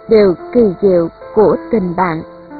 điều kỳ diệu của tình bạn.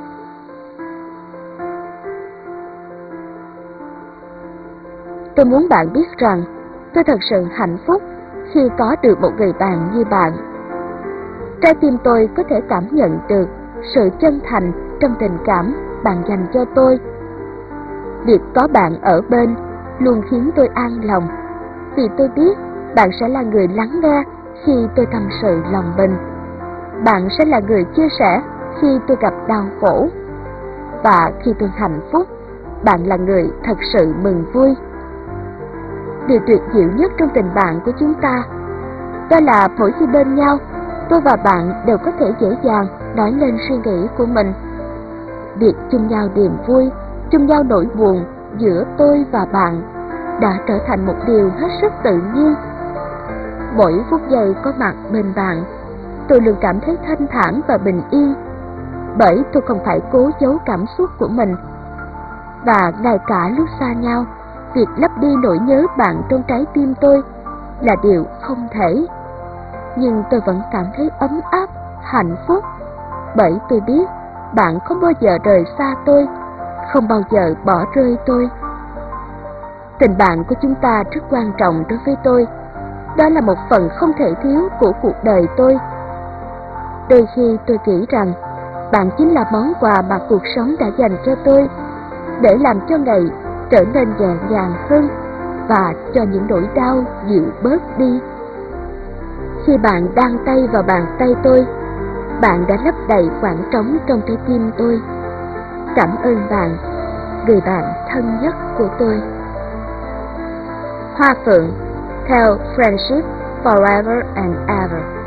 Tôi muốn bạn biết rằng tôi thật sự hạnh phúc khi có được một người bạn như bạn. Trái tim tôi có thể cảm nhận được sự chân thành trong tình cảm bạn dành cho tôi. Việc có bạn ở bên luôn khiến tôi an lòng, vì tôi biết bạn sẽ là người lắng nghe khi tôi tâm sự lòng mình. Bạn sẽ là người chia sẻ khi tôi gặp đau khổ. Và khi tôi hạnh phúc, bạn là người thật sự mừng vui. Điều tuyệt diệu nhất trong tình bạn của chúng ta đó là mỗi khi bên nhau, tôi và bạn đều có thể dễ dàng nói lên suy nghĩ của mình. Việc chung nhau niềm vui, chung nhau nỗi buồn giữa tôi và bạn đã trở thành một điều hết sức tự nhiên. Mỗi phút giây có mặt bên bạn, tôi luôn cảm thấy thanh thản và bình yên, bởi tôi không phải cố giấu cảm xúc của mình. Và ngay cả lúc xa nhau, việc lấp đi nỗi nhớ bạn trong trái tim tôi là điều không thể. Nhưng tôi vẫn cảm thấy ấm áp, hạnh phúc, bởi tôi biết bạn không bao giờ rời xa tôi, không bao giờ bỏ rơi tôi. Tình bạn của chúng ta rất quan trọng đối với tôi. Đó là một phần không thể thiếu của cuộc đời tôi. Đôi khi tôi nghĩ rằng bạn chính là món quà mà cuộc sống đã dành cho tôi, để làm cho ngày trở nên nhẹ nhàng hơn và cho những nỗi đau dịu bớt đi. Khi bạn đan tay vào bàn tay tôi, bạn đã lấp đầy khoảng trống trong trái tim tôi. Cảm ơn bạn, người bạn thân nhất của tôi. Hoa Phượng, theo Friendship Forever and Ever.